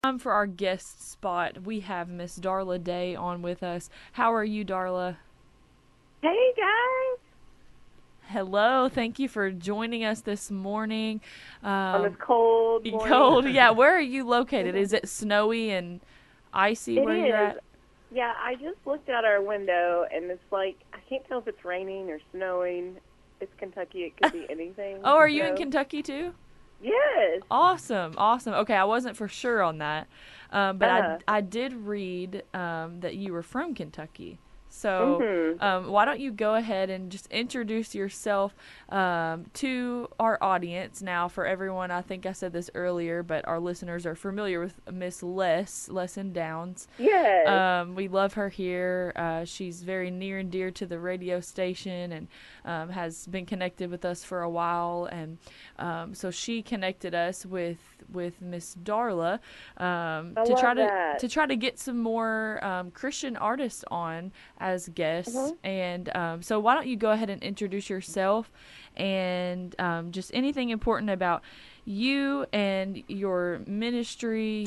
For our guest spot, we have Miss Darla Day on with us. How are you, Darla? Hey guys, Hello. Thank you for joining us this morning. on this Um, cold morning. Cold. Yeah. Where are you located? Is it snowy and icy It where you're is. at? Yeah, I just looked out our window and it's like I can't tell if it's raining or snowing. It's Kentucky. It could be anything. Oh, are you in So Kentucky too? yes. Awesome, awesome. Okay, I wasn't for sure on that, but Uh I huh. I did read that you were from Kentucky. So Mhm. why don't you go ahead and just introduce yourself to our audience now? For everyone, I think I said this earlier, but our listeners are familiar with Miss Lesson Downs. Yes. We love her here. She's very near and dear to the radio station and has been connected with us for a while. And so she connected us with Miss Darla I to love that. try to get some more Christian artists on as guests. Mhm. And so why don't you go ahead and introduce yourself and just anything important about you and your ministry,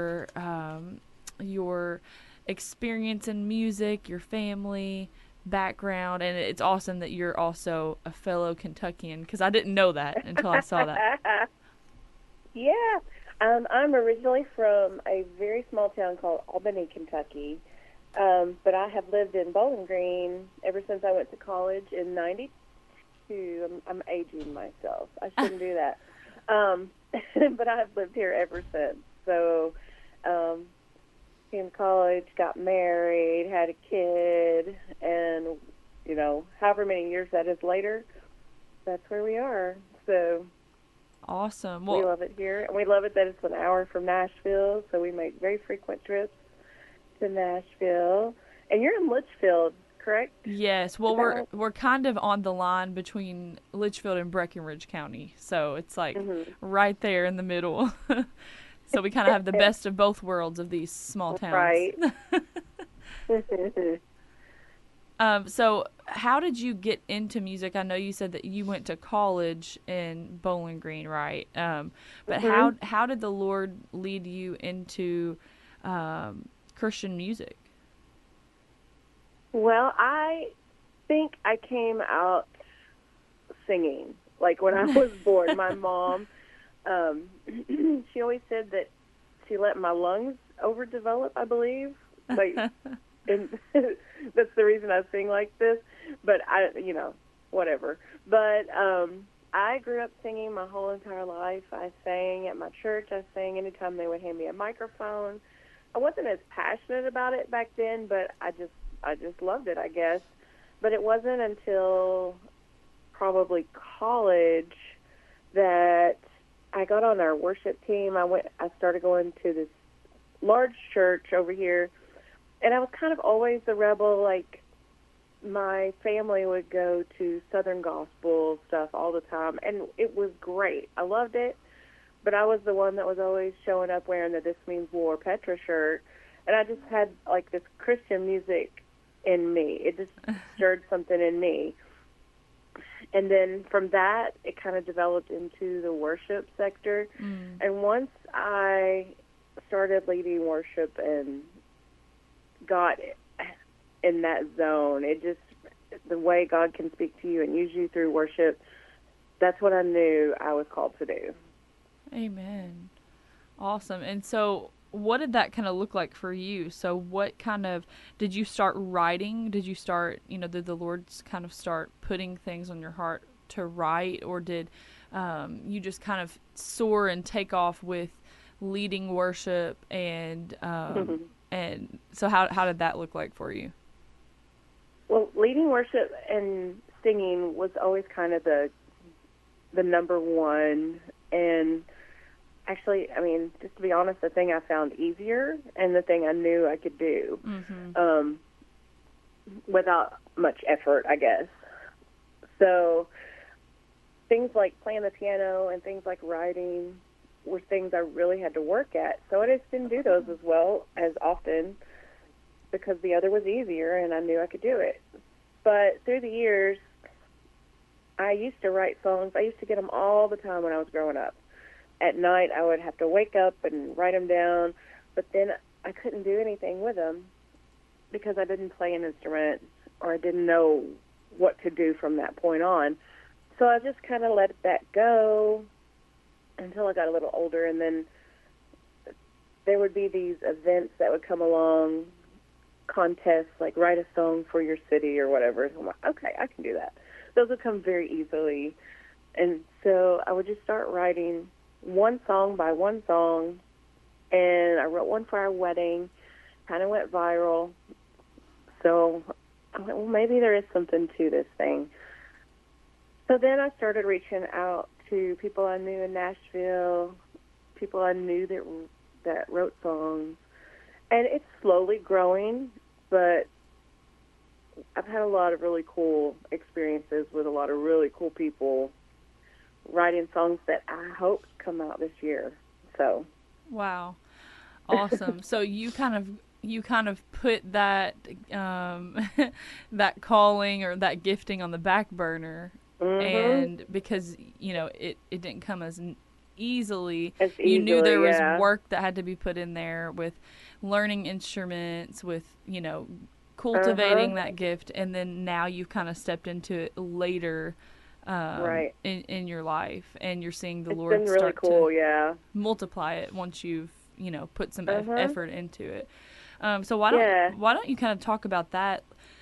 your experience in music, your family background, and it's awesome that you're also a fellow Kentuckian because I didn't know that until I saw that. Yeah. I'm originally from a very small town called Albany, Kentucky. But I have lived in Bowling Green ever since I went to college in '92. I'm aging myself. I shouldn't do that. Um, but I've lived here ever since. So, um, came to college, got married, had a kid, and however many years that is later, that's where we are. So Awesome. we Well, love it here, and we love it that it's an hour from Nashville. So we make very frequent trips to Nashville. And you're in Litchfield, correct? yes. Is Well, that we're right? we're kind of on the line between Litchfield and Breckenridge County, so it's like Mm-hmm. right there in the middle. So we kind of have the best of both worlds of these small towns. Right. So how did you get into music? I know you said that you went to college in Bowling Green, right? But hmm how did the Lord lead you into Christian music? Well, I think I came out singing. Like when I was born, my mom, um, she always said that she let my lungs overdevelop, I believe. Like, and that's the reason I sing like this. But whatever. But I grew up singing my whole entire life. I sang at my church. I sang anytime they would hand me a microphone. I wasn't as passionate about it back then, but I just loved it, I guess. But it wasn't until probably college that I got on our worship team. I started going to this large church over here, and I was kind of always the rebel. Like my family would go to Southern gospel stuff all the time, and it was great. I loved it, but I was the one that was always showing up wearing the This Means War Petra shirt, and I just had like this Christian music in me. It just stirred something in me. And then from that, it kind of developed into the worship sector. Mm. And once I started leading worship and got in that zone, it just, the way God can speak to you and use you through worship, that's what I knew I was called to do. Amen. Awesome. And so, what did that kind of look like for you? So, what kind of did you start writing? Did you start, did the Lord kind of start putting things on your heart to write, or did you just kind of soar and take off with leading worship? And so, how did that look like for you? Well, leading worship and singing was always kind of the number one. And actually, I mean, just to be honest, the thing I found easier and the thing I knew I could do Mm-hmm. um, without much effort, I guess. So things like playing the piano and things like writing were things I really had to work at. So I just didn't do those as well as often because the other was easier and I knew I could do it. But through the years, I used to write songs. I used to get them all the time when I was growing up. At night, I would have to wake up and write them down. but then I couldn't do anything with them because I didn't play an instrument or I didn't know what to do from that point on. So I just kind of let that go until I got a little older, and then there would be these events that would come along, contests like write a song for your city or whatever. So I'm like, okay, I can do that. Those would come very easily. And so I would just start writing one song by one song, and I wrote one for our wedding, kind of went viral. So I went, well, maybe there is something to this thing. So then I started reaching out to people I knew in Nashville, people I knew that wrote songs. And it's slowly growing, but I've had a lot of really cool experiences with a lot of really cool people writing songs that I hope come out this year. So, wow, awesome. So you kind of put that that calling or that gifting on the back burner, and because it didn't come as easily. You knew there was work that had to be put in there with learning instruments, with cultivating that gift, and then now you've kind of stepped into it later. Right. In your life, and you're seeing the it's Lord been really start cool, to multiply it once you've put some effort into it. So why don't you kind of talk about that?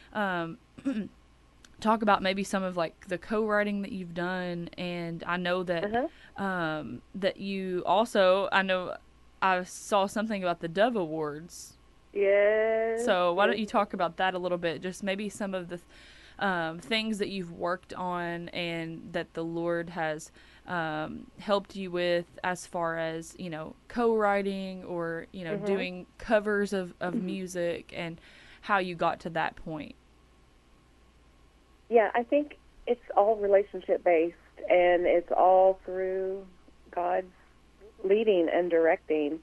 Talk about maybe some of like the co-writing that you've done, and I know that that you also, I know I saw something about the Dove Awards. Yes. So why don't you talk about that a little bit? Just maybe some of the things that you've worked on and that the Lord has helped you with, as far as co-writing or doing covers of music, and how you got to that point. Yeah, I think it's all relationship based, and it's all through God's leading and directing.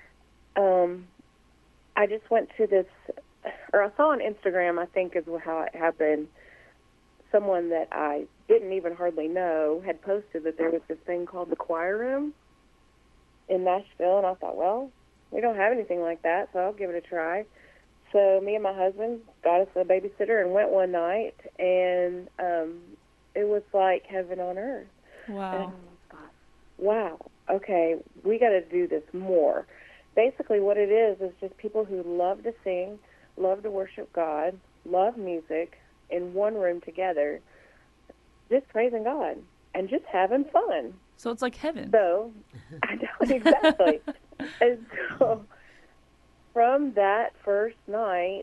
I just went to this, or I saw on Instagram, I think is how it happened. Someone that I didn't even hardly know had posted that there was this thing called the Choir Room in Nashville, and I thought, well, we don't have anything like that, so I'll give it a try. So me and my husband got us a babysitter and went one night, and it was like heaven on earth. Wow. And I thought, wow, okay, we got to do this more. Basically what it is just people who love to sing, love to worship God, love music, in one room together, just praising God and just having fun. So it's like heaven. So, I know, exactly. And so, from that first night,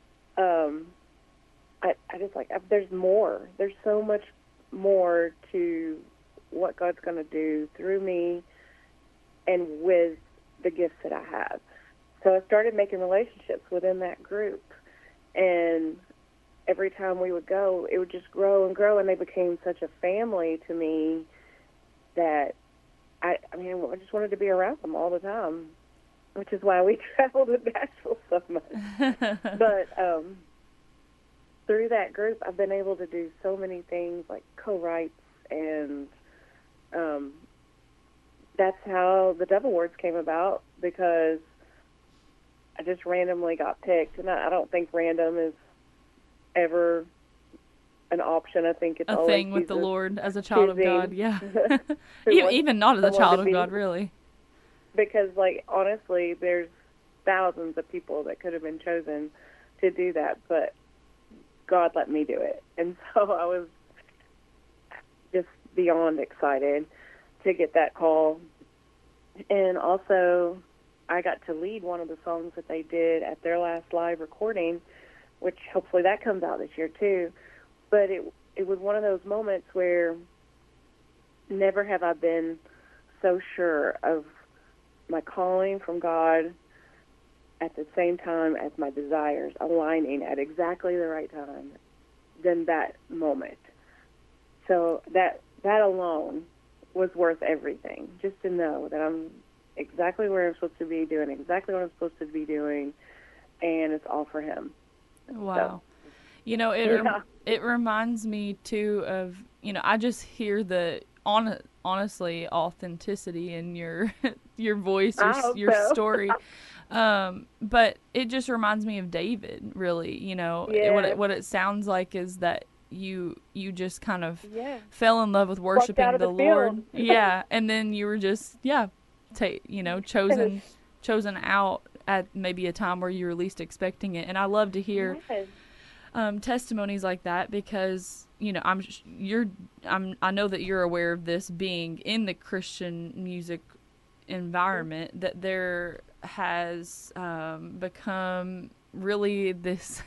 I just there's more. There's so much more to what God's going to do through me and with the gifts that I have. So I started making relationships within that group, and every time we would go, it would just grow and grow, and they became such a family to me that I just wanted to be around them all the time, which is why we traveled to Nashville so much. But through that group, I've been able to do so many things like co-writes, and that's how the Dove Awards came about, because I just randomly got picked, and I don't think random is ever an option. I think it's a always thing with Jesus the Lord as a child choosing of God. Yeah. Even not as a child of God, really. Because, honestly, there's thousands of people that could have been chosen to do that, but God let me do it. And so I was just beyond excited to get that call. And also, I got to lead one of the songs that they did at their last live recording, which hopefully that comes out this year too. But it was one of those moments where never have I been so sure of my calling from God at the same time as my desires aligning at exactly the right time than that moment. So that alone was worth everything, just to know that I'm exactly where I'm supposed to be, doing exactly what I'm supposed to be doing, and it's all for Him. Wow. So, it reminds me too of, I just hear the honestly authenticity in your your voice, your story. But it just reminds me of David, really. You know, Yes. what it sounds like is that you just kind of Yeah. fell in love with Walked out worshiping of the the field. Lord. Yeah, and then you were just Yes. chosen out at maybe a time where you were least expecting it. And I love to hear Yes. testimonies like that because I know that you're aware of this being in the Christian music environment, that there has become really this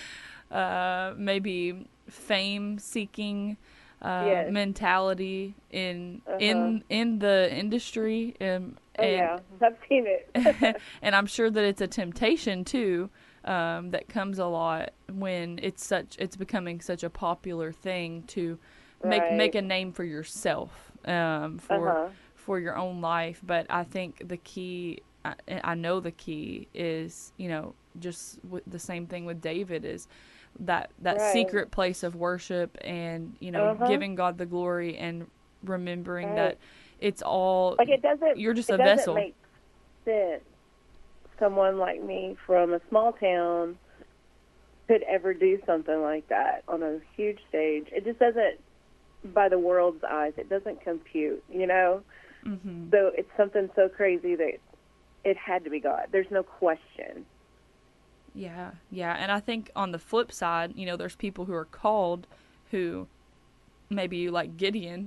maybe fame seeking Yes. mentality in Uh-huh. the industry, Oh yeah. I've seen it. and I'm sure that it's a temptation too, that comes a lot when it's becoming such a popular thing to make Right. a name for yourself, Uh-huh. for your own life. But I think the key, I know the key is, just the same thing with David is that Right. secret place of worship, and Uh-huh. giving God the glory and remembering that Right. it's all, Like you're just it a doesn't vessel. make sense someone like me from a small town could ever do something like that on a huge stage. It just doesn't, by the world's eyes, it doesn't compute. Hmm. So it's something so crazy that it had to be God. There's no question. Yeah, yeah, and I think on the flip side, there's people who are called who maybe like Gideon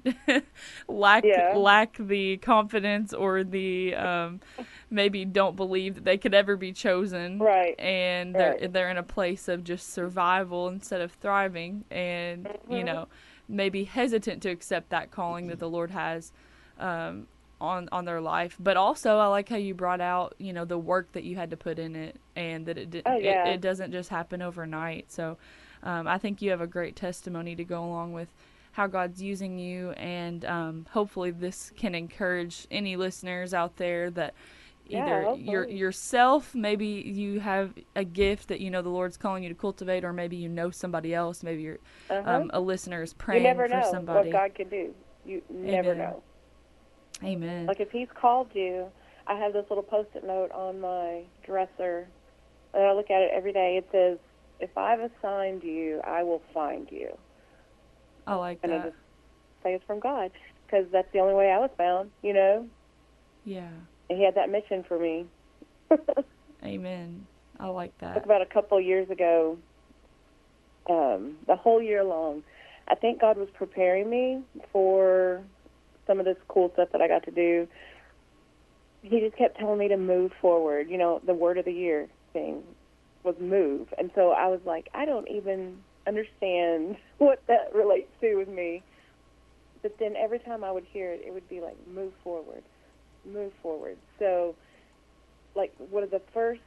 Yeah. lack the confidence or the maybe don't believe that they could ever be chosen, Right. and Right. they're in a place of just survival instead of thriving, and Hmm. maybe hesitant to accept that calling that the Lord has um, on their life. But also, I like how you brought out the work that you had to put in it, and that Oh yeah. it doesn't just happen overnight. So I think you have a great testimony to go along with how God's using you, and hopefully this can encourage any listeners out there that Yeah. either Hopefully. yourself, maybe you have a gift that the Lord's calling you to cultivate, or maybe somebody else, maybe you're Uh huh. a listener is You praying never for know what somebody. God can do. You never Amen. know. Amen. Like if He's called you, I have this little post-it note on my dresser, and I look at it every day. It says, "If I've assigned you, I will find you." I like And I that. just say it's from God because that's the only way I was found. Yeah. And He had that mission for me. Like Amen. I like that. about a couple of years ago, the whole year long, I think God was preparing me for some of this cool stuff that I got to do. He just kept telling me to move forward. The word of the year thing was move. And so I was like, I don't even understand what that relates to with me. But then every time I would hear it, it would be like, move forward, move forward. So, like, one of the first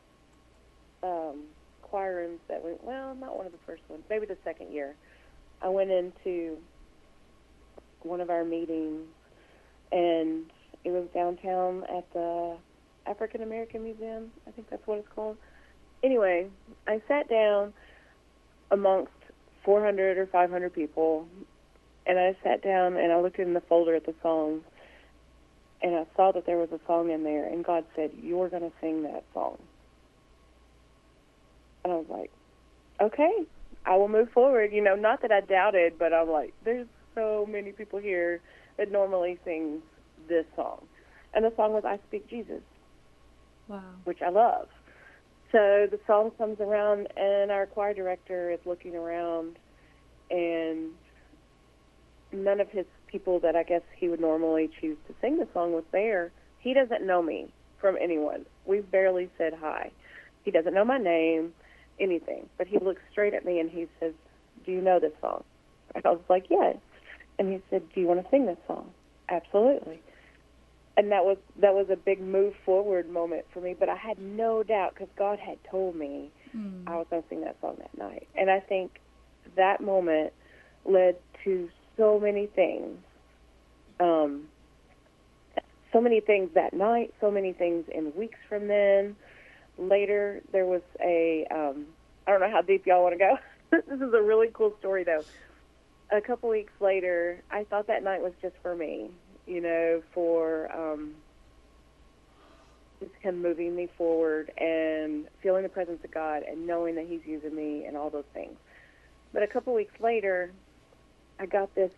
choir rooms that went, well, not one of the first ones, maybe the second year, I went into one of our meetings, and it was downtown at the African American Museum. I think that's what it's called. Anyway, I sat down amongst 400 or 500 people, and I sat down and I looked in the folder at the songs, and I saw that there was a song in there, and God said, "You're going to sing that song." And I was like, okay, I will move forward. Not that I doubted, but I'm like, there's so many people here that normally sing this song. And the song was I Speak Jesus, Wow. which I love. So the song comes around, and our choir director is looking around, and none of his people that I guess he would normally choose to sing the song was there. He doesn't know me from anyone. We've barely said hi. He doesn't know my name, anything. But he looks straight at me and he says, "Do you know this song?" And I was like, "Yes." And he said, "Do you want to sing this song?" "Absolutely." And that was a big move forward moment for me. But I had no doubt because God had told me I was going to sing that song that night. And I think that moment led to so many things. Um, so many things that night, so many things in weeks from then. Later, there was I don't know how deep y'all want to go. This is a really cool story, though. A couple weeks later, I thought that night was just for me, for just him moving me forward and feeling the presence of God and knowing that he's using me and all those things. But a couple weeks later, I got this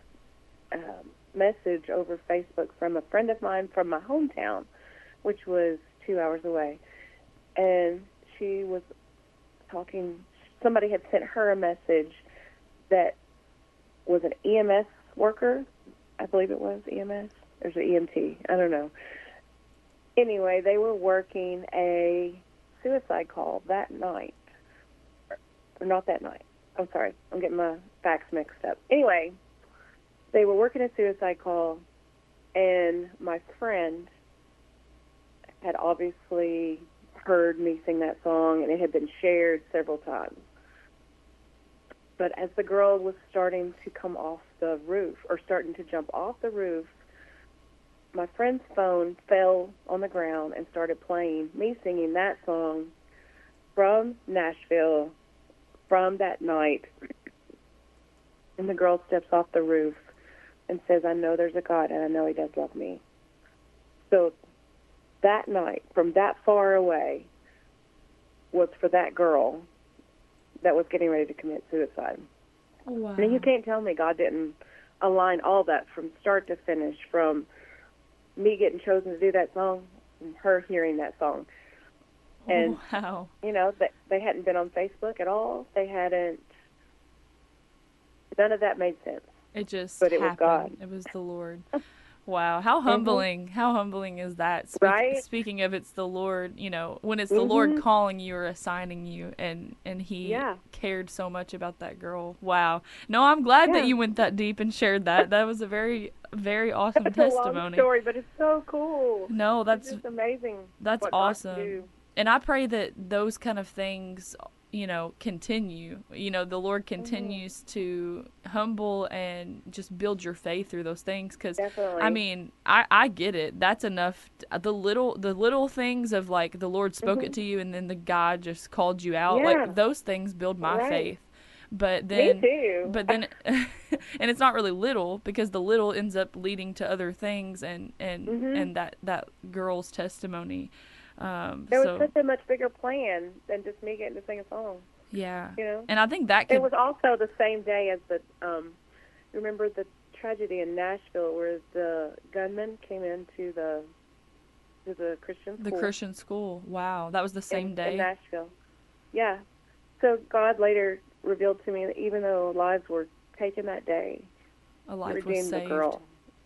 message over Facebook from a friend of mine from my hometown, which was 2 hours away. And she was talking, somebody had sent her a message that was an EMS worker. I believe it was EMS. There's an EMT. I don't know. Anyway, they were working a suicide call that night. Or not that night. I'm sorry. I'm getting my facts mixed up. Anyway, they were working a suicide call, and my friend had obviously heard me sing that song, and it had been shared several times. But as the girl was starting to come off the roof, or starting to jump off the roof, my friend's phone fell on the ground and started playing me singing that song from Nashville, from that night. And the girl steps off the roof and says, I know there's a God, and I know he does love me. So that night, from that far away, was for that girl that was getting ready to commit suicide. Wow. And you can't tell me God didn't align all that from start to finish, from me getting chosen to do that song and her hearing that song. And, wow. you know, they hadn't been on Facebook at all. They hadn't, none of that made sense. It just But it happened. was God. It was the Lord. Wow. How humbling. How humbling is that? Right? Speaking of it's the Lord, you know, when it's the Lord calling you or assigning you, and he cared so much about that girl. Wow. No, I'm glad that you went that deep and shared that. That was a very, very awesome testimony. It's a long story, but it's so cool. No, that's it's just amazing. That's awesome. And I pray that those kind of things, you know, continue. You know, the Lord continues to humble and just build your faith through those things. Because, I mean, I get it. That's enough. The little things of, like, the Lord spoke it to you and then the God just called you out. Like, those things build my faith. But then, me too. But then, and it's not really little, because the little ends up leading to other things, and that girl's testimony. There was such a much bigger plan than just me getting to sing a song. Yeah. You know? And I think that it was also the same day as the remember the tragedy in Nashville where the gunman came into the Christian school. The Christian school. Wow. That was the same day. In Nashville. Yeah. So God later revealed to me that even though lives were taken that day, a life he redeemed was saved. The girl.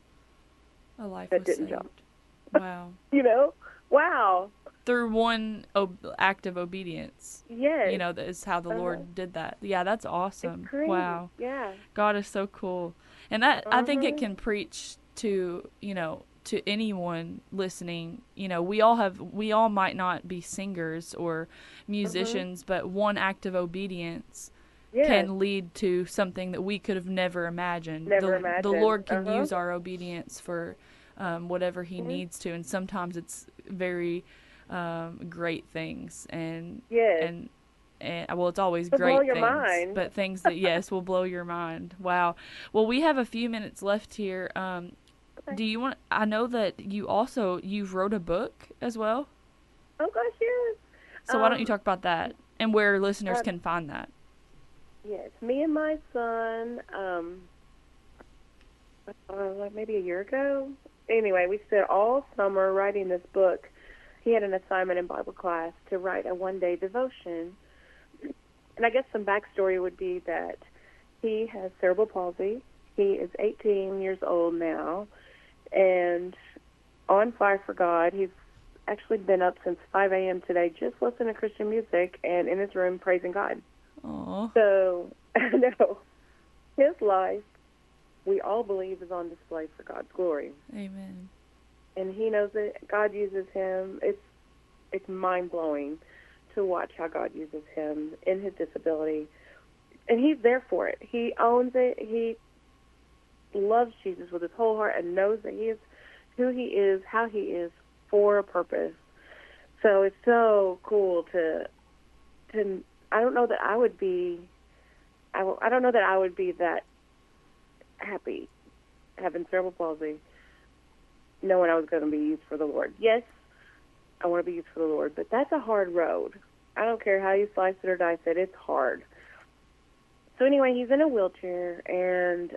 A life that was didn't saved. Jump. Wow. You know? Wow. Through one act of obedience. Yes. You know, that is how the Lord did that. Yeah, that's awesome. It's crazy. Wow. Yeah. God is so cool. And that I think it can preach to, you know, to anyone listening. You know, we all might not be singers or musicians, but one act of obedience can lead to something that we could have never imagined. The Lord can use our obedience for whatever he needs to, and sometimes it's very great things, and well, it's always great blow your things, mind. but things that will blow your mind. Wow. Well, we have a few minutes left here. Do you want? I know that you've wrote a book as well. Oh gosh, yes. So why don't you talk about that and where listeners can find that? Yes, me and my son, like maybe a year ago. Anyway, we spent all summer writing this book. He had an assignment in Bible class to write a one-day devotion. And I guess some backstory would be that he has cerebral palsy. He is 18 years old now and on fire for God. He's actually been up since 5 a.m. today just listening to Christian music and in his room praising God. Aww. So, I know, his life, we all believe, is on display for God's glory. Amen. And he knows that God uses him. It's mind-blowing to watch how God uses him in his disability. And he's there for it. He owns it. He loves Jesus with his whole heart and knows that he is who he is, how he is, for a purpose. So it's so cool to I don't know that I would be that happy having cerebral palsy, knowing I was going to be used for the Lord. Yes, I want to be used for the Lord. But that's a hard road. I don't care how you slice it or dice it. It's hard. So anyway, he's in a wheelchair, and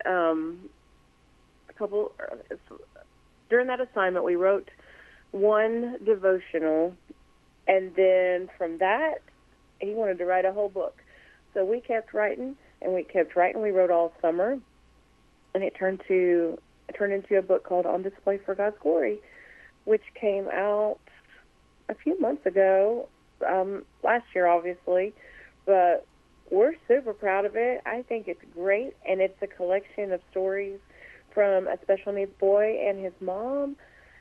during that assignment, we wrote one devotional, and then from that, he wanted to write a whole book. So we kept writing, and we kept writing. We wrote all summer, and it turned into a book called On Display for God's Glory, which came out a few months ago, last year, obviously, but we're super proud of it. I think it's great, and it's a collection of stories from a special needs boy and his mom,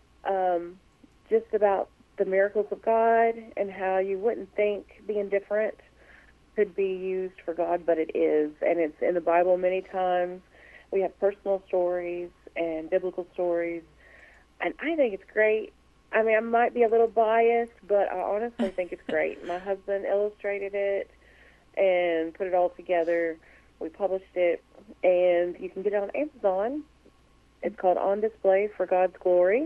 just about the miracles of God and how you wouldn't think being different could be used for God, but it is, and it's in the Bible many times. We have personal stories and biblical stories, and I think it's great. I mean, I might be a little biased, but I honestly think it's great. My husband illustrated it and put it all together. We published it, and you can get it on Amazon. It's called On Display for God's Glory,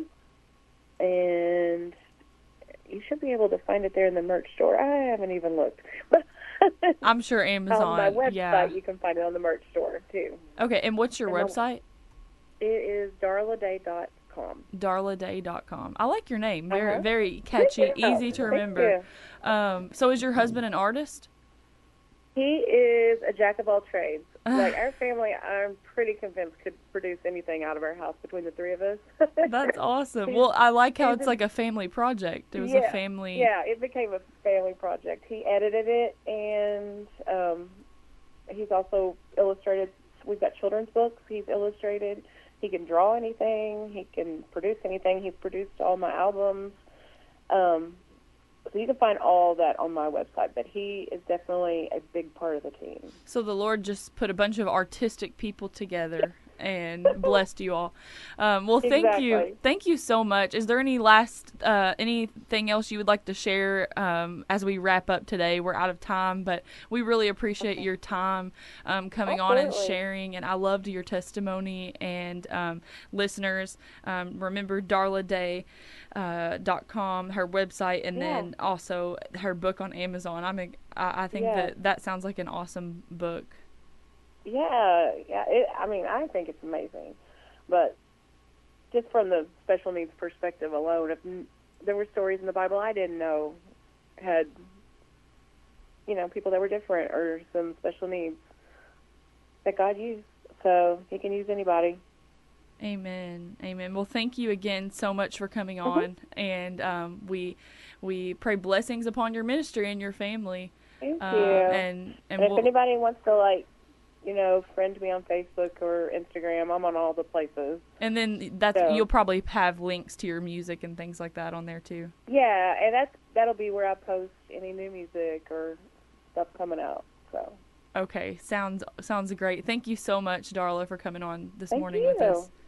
and you should be able to find it there in the merch store. I haven't even looked. I'm sure Amazon. On my website, yeah. You can find it on the merch store, too. Okay, and what's your website? It is darladay.com. darladay.com. I like your name. Very, very catchy, easy to remember. So is your husband an artist? He is a jack of all trades. Like, our family, I'm pretty convinced, could produce anything out of our house between the three of us. That's awesome. Well, I like how it's like a family project. It was a family. Yeah, it became a family project. He edited it, and he's also illustrated. We've got children's books he's illustrated. He can draw anything. He can produce anything. He's produced all my albums. So you can find all that on my website, but he is definitely a big part of the team. So the Lord just put a bunch of artistic people together and blessed you all. Well, thank you. Thank you so much. Is there any anything else you would like to share as we wrap up today? We're out of time, but we really appreciate your time coming on and sharing, and I loved your testimony. And listeners, remember darladay.com, her website, and then also her book on Amazon. I think that sounds like an awesome book. Yeah. I think it's amazing. But just from the special needs perspective alone, if there were stories in the Bible I didn't know had, people that were different or some special needs that God used. So he can use anybody. Amen. Amen. Well, thank you again so much for coming on. And we pray blessings upon your ministry and your family. Thank you. And if anybody wants to, friend me on Facebook or Instagram, I'm on all the places. And then you'll probably have links to your music and things like that on there too. Yeah, and that'll be where I post any new music or stuff coming out. So. Okay, sounds great. Thank you so much, Darla, for coming on this morning with us.